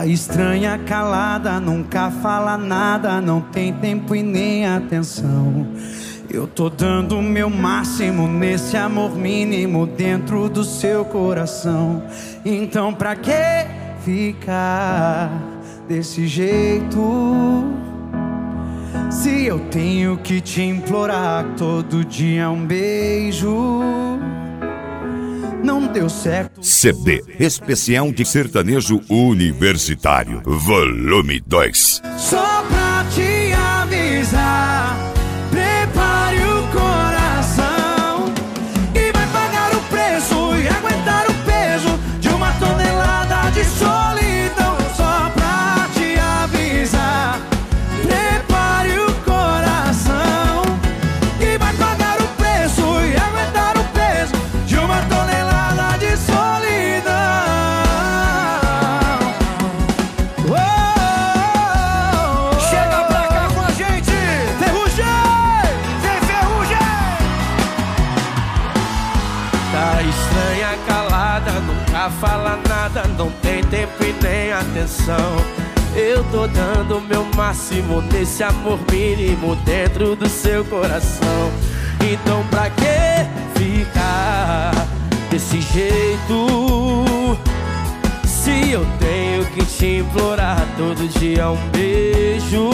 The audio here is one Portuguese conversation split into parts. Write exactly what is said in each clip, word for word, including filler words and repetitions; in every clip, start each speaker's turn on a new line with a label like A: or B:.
A: Tá estranha, calada, nunca fala nada, não tem tempo e nem atenção. Eu tô dando o meu máximo nesse amor mínimo dentro do seu coração. Então pra que ficar desse jeito? Se eu tenho que te implorar todo dia um beijo. Não deu certo.
B: C D especial de sertanejo universitário, volume dois.
A: Só pra te avisar, prepare o coração e vai pagar o preço e aguentar o peso de uma tonelada de solidão. Só pra te avisar, prepare o coração e vai pagar o preço e aguentar o peso de uma tonelada de solidão. Oh, chega pra cá com a gente, Ferrugem! Vem, Ferrugem! Tá estranha, calada, nunca fala nada, não tem tempo e nem atenção. Eu tô dando o meu máximo nesse amor mínimo dentro do seu coração. Então pra que ficar desse jeito? Se eu tenho que te implorar todo dia um beijo.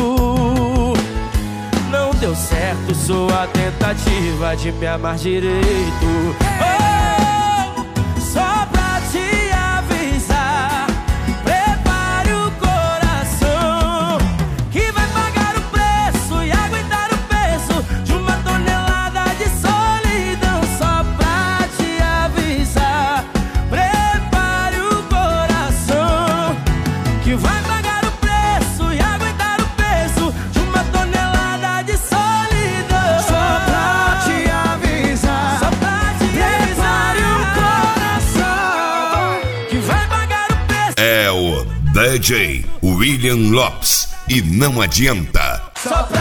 A: Não deu certo sua tentativa de me amar direito. Oh, só pra te avisar, prepare o coração que vai pagar o preço e aguentar o peso de uma tonelada de solidão. Só pra te avisar, prepare o coração que vai pagar o preço e aguentar o peso de uma tonelada de solidão. Só pra te avisar, só pra te prepare o coração que vai pagar o preço.
B: É o D J William Lopes e não adianta.
A: Só pra